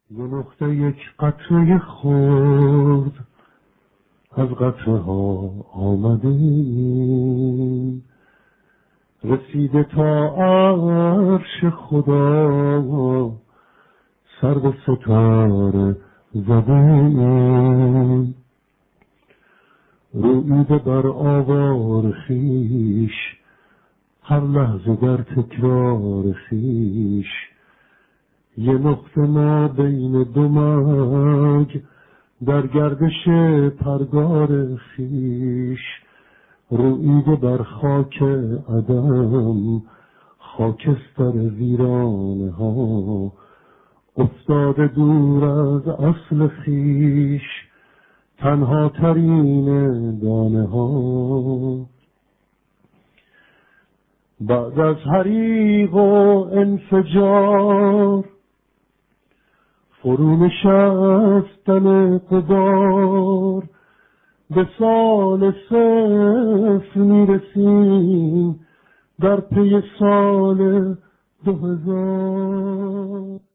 یه نقطه یک قطره خورد از قطره ها آمدیم، رسیده تا عرش خدا سر به ستاره زدیم. رویده بر آوار خیش، هر لحظه در تکرار خیش، یه نقطه ما بین دو مرگ در گردش پرگار خیش. رویده بر خاک عدم، خاکستر ویرانه ها، افتاده دور از اصل خیش، تنها ترین دانه ها. بعد از حریق و انفجار، فرو نشستن قبار، به سال صفر میرسیم در پی سال 2000.